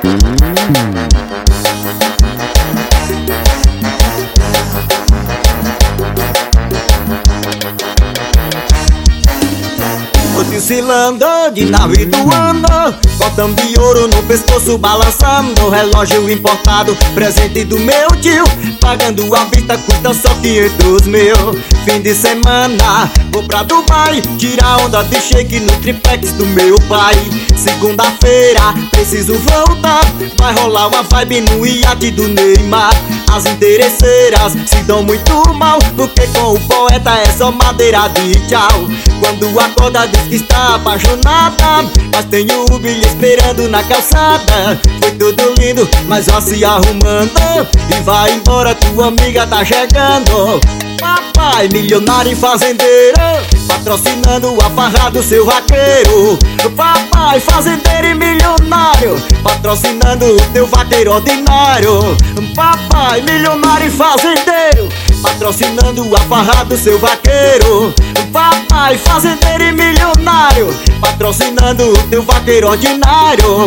Desfilando de nave voando, cordão de ouro no pescoço balançando, relógio importado, presente do meu tio, pagando a vista, custa só 500 mil. Fim de semana, vou pra Dubai, tirar onda de shake no triplex do meu pai. Segunda-feira, preciso voltar, vai rolar uma vibe no iate do Neymar. As interesseiras se dão muito mal, porque com o poeta é só madeira de tchau. Quando acorda diz que está apaixonada, mas tem o bilhete esperando na calçada. Foi tudo lindo, mas ó se arrumando, e vai embora, tua amiga tá chegando. Papai milionário e fazendeiro, patrocinando a farra do seu vaqueiro. Papai fazendeiro e milionário, patrocinando o teu vaqueiro ordinário. Papai milionário e fazendeiro, patrocinando a farra do seu vaqueiro. Papai fazendeiro e milionário, patrocinando o teu vaqueiro ordinário.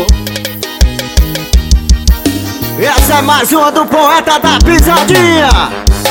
Essa é mais uma do poeta da pisadinha.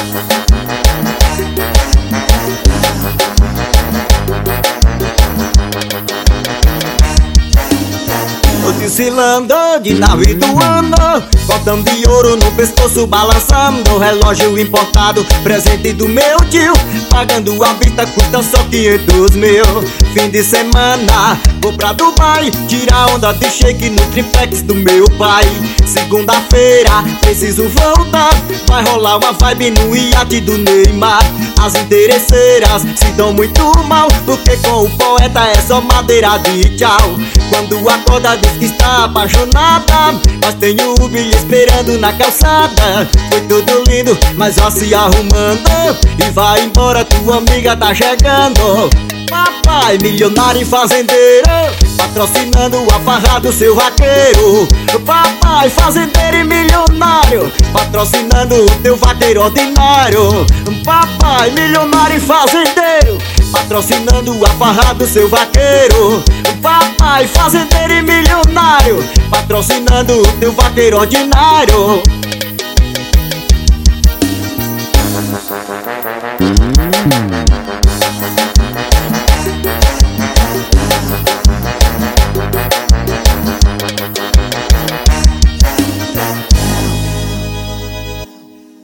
Desfilando de nave voando, cordão de ouro no pescoço balançando, relógio importado, presente do meu tio, pagando a vista, custa só 500 mil. Fim de semana, vou pra Dubai, tirar onda de shake no triplex do meu pai. Segunda-feira, preciso voltar, vai rolar uma vibe no iate do Neymar. As interesseiras se dão muito mal, porque com o poeta é só madeira de tchau. Quando acorda diz que está apaixonada, mas tem o bilhete esperando na calçada. Foi tudo lindo, mas ó se arrumando, e vai embora, tua amiga tá chegando. Papai milionário e fazendeiro, patrocinando a farra do seu vaqueiro. Papai fazendeiro e milionário, patrocinando o teu vaqueiro ordinário. Papai milionário e fazendeiro, patrocinando a farra do seu vaqueiro. Papai fazendeiro e milionário, patrocinando o teu vaqueiro ordinário.